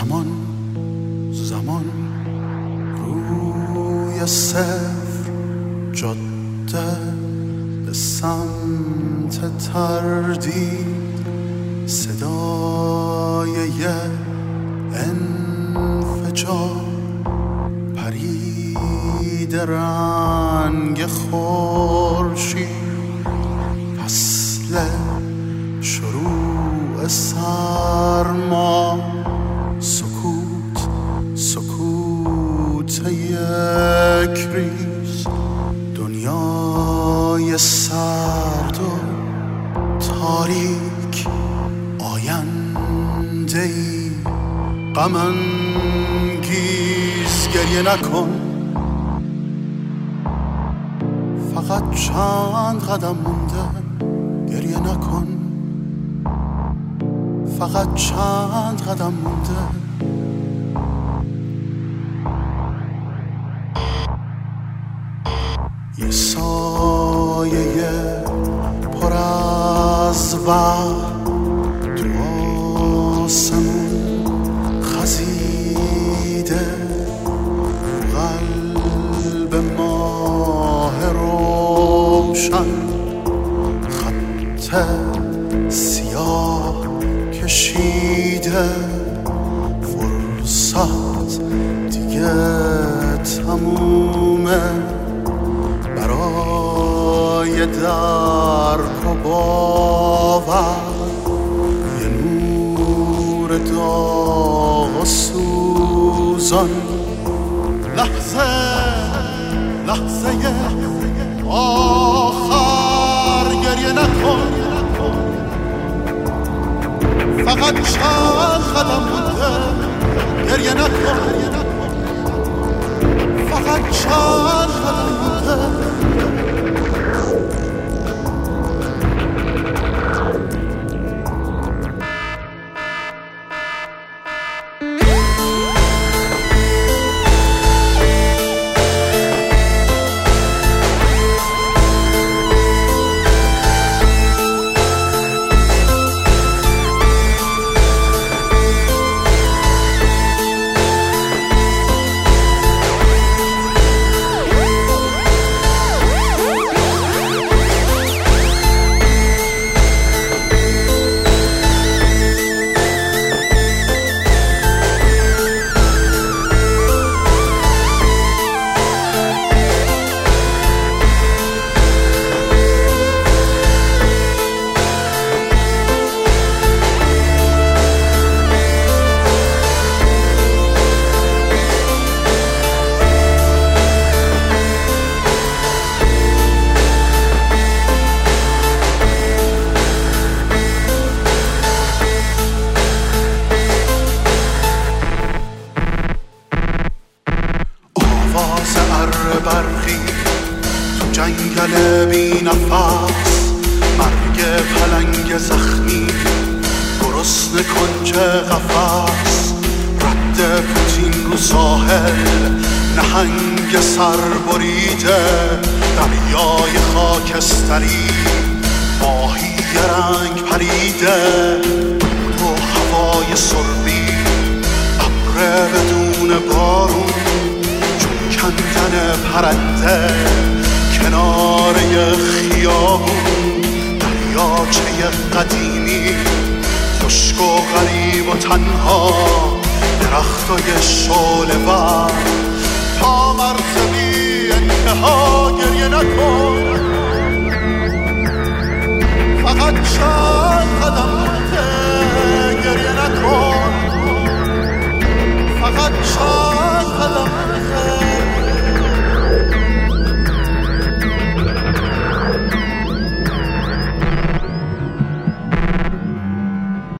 زمان روی صفر جاده به سمت تردید، صدای انفجار پرید رنگ خورشید، فصل شروع سرما، سکوت یک ریز، دنیای سرد و تاریک، آینده‌ای غم انگیز. گریه نکن، فقط چند قدم مونده. گریه نکن، فقط چند قدم مونده. یه سایه پر از وهم تو آسمون خزیده، قلب ماه روشن خط سیاه کشیده. فرصت دیگه تمومه برای درک و باور. یه نور داغ و سوزان، لحظه آخر. گریه نکن، فقط چند قدم مونده. گریه نکن، فقط چند قدم مونده. برقی تو جنگل بی نفس، مرگ پلنگ زخمی گرسنه کنج قفس. رد پوتین رو ساحل، نهنگ سر بریده، دریای خاکستری ماهی رنگ پریده. تو هوای سربی، ابر بدون بارون، کندن پرنده کنار خیابون. دریاچه قدیمی خشک و غریب و تنها، درختای شعله ور تا مرز بی انتها. گریه نکن،